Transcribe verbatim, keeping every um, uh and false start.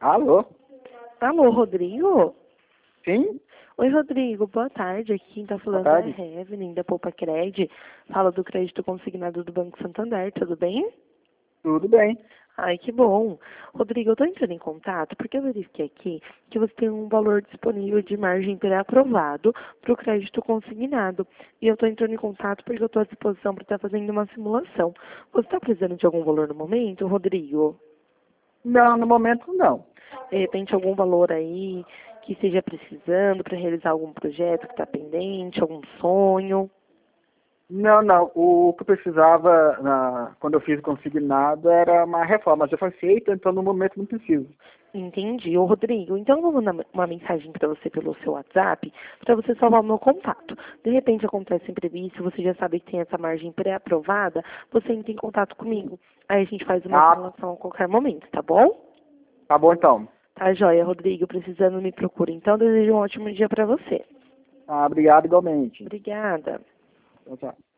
Alô? Alô, Rodrigo? Sim? Oi, Rodrigo, boa tarde. Aqui quem tá Boa falando é a tarde. Evelyn, da Poupa Cred. Fala do crédito consignado do Banco Santander, tudo bem? Tudo bem. Ai, que bom. Rodrigo, eu tô entrando em contato porque eu verifiquei aqui que você tem um valor disponível de margem pré-aprovado para o crédito consignado. E eu tô entrando em contato porque eu tô à disposição para estar fazendo uma simulação. Você está precisando de algum valor no momento, Rodrigo? Não, no momento não. De repente, algum valor aí que esteja precisando para realizar algum projeto que está pendente, algum sonho? Não, não. O que eu precisava, na- quando eu fiz o consignado, era uma reforma. Já foi feita, então no momento não preciso. Entendi. Ô, Rodrigo, então eu vou mandar uma mensagem para você pelo seu WhatsApp, para você salvar o meu contato. De repente acontece imprevisto, você já sabe que tem essa margem pré-aprovada, você entra em contato comigo. Aí a gente faz uma Ah, simulação a qualquer momento, tá bom? tá bom então. Tá joia, Rodrigo. Precisando, me procura. Então, desejo um ótimo dia para você. Ah, obrigado igualmente. Obrigada. Tchau, tchau.